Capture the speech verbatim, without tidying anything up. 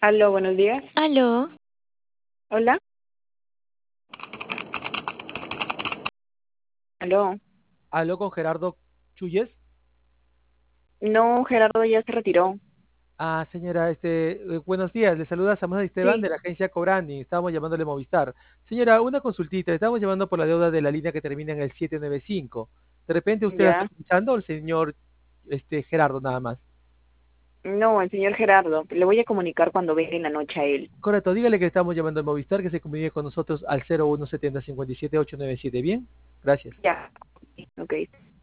Aló, buenos días. Aló, Hola. Aló. Hablo con Gerardo Chuyes. No, Gerardo ya se retiró. Ah, señora, este, eh, buenos días. Le saluda Samuel Esteban Sí, de la agencia Cobrani. Estábamos llamándole Movistar. Señora, una consultita. Estamos llamando por la deuda de la línea que termina en el siete nueve cinco. ¿De repente usted la está ya. utilizando o el señor este, Gerardo nada más? No, el señor Gerardo. Le voy a comunicar cuando venga en la noche a él. Correcto, dígale que estamos llamando a Movistar, que se comunique con nosotros al cero uno setenta cincuenta y siete ocho nueve siete. ¿Bien? Gracias. Ya. Ok.